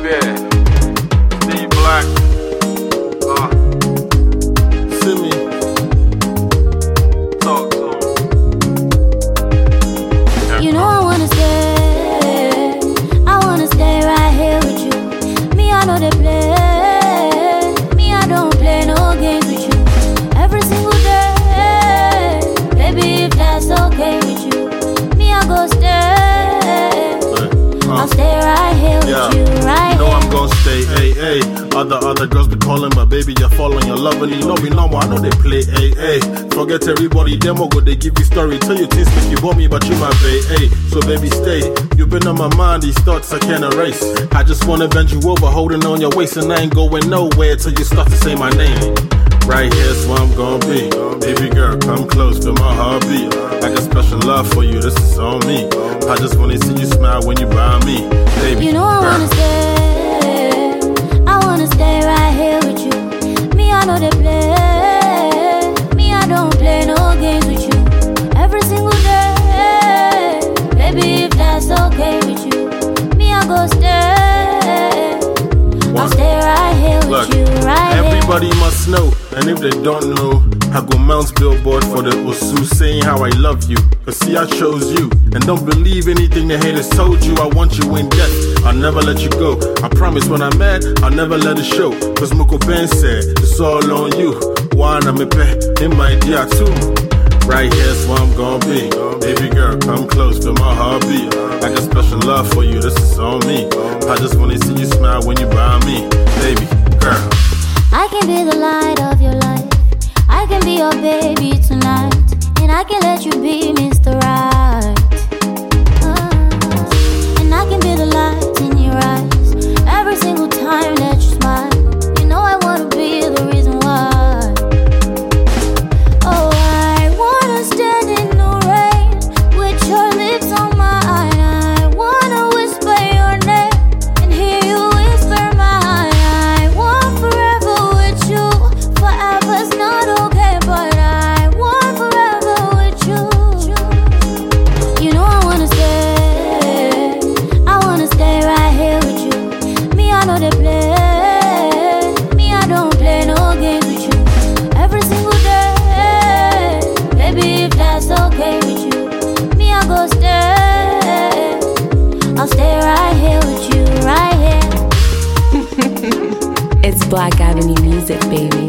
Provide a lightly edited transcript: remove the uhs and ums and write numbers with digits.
Yeah. See black. See me. Talk to him. You know I wanna stay right here with you. Me, I know they play. Me, I don't play no games with you. Every single day, baby, if that's okay with you. Me, I go stay. I'll stay right here with you, right You know here. I'm gon' stay, AA. Other girls be calling my baby, you're following your love, and you know be normal. I know they play, AA. Forget everybody, them all go, they give you story. Tell you things make you bought me, but you my bae. So baby, stay. You've been on my mind, these thoughts I can't erase. I just wanna bend you over, holding on your waist, and I ain't going nowhere till you start to say my name. Right here's where I'm gonna be. Baby girl, come close to my heartbeat. I got special love for you, this is on me. I just wanna see you smile when you by me, baby. You know I wanna stay. I wanna stay right here with you. Me, I know they play. Me, I don't play no games with you. Every single day, baby, if that's okay with you. Me, I go stay. I'll stay right here with Look, you, right here. everybody must know, and if they don't know, I go mount billboard for the Osu saying how I love you. Cause see, I chose you, and don't believe anything the haters told you. I want you in death, I'll never let you go. I promise when I'm mad, I'll never let it show. Cause Moko Ben said, it's all on you. Wanna me pay in my dear too. Right here's where I'm gonna be. Baby girl, come close to my heartbeat. I got special love for you, this is on me. I just wanna see you smile when you by me, baby girl. I can be the light of your life. I can be your baby tonight. And I can let you be Mr. Right. And I can be the light in your eyes. Every single time that you smile. You know I wanna be the reason why. Oh, I wanna stand in the rain with your lips on mine. I wanna whisper your name and hear you whisper mine. I want forever with you. Forever's not okay, but I want forever with you. You know I wanna stay. I wanna stay right here with you. Me, I know they play. Me, I don't play no games with you. Every single day, baby, if that's okay with you. Me, I go stay. I'll stay right here with you, right here. It's Black Avenue music, baby.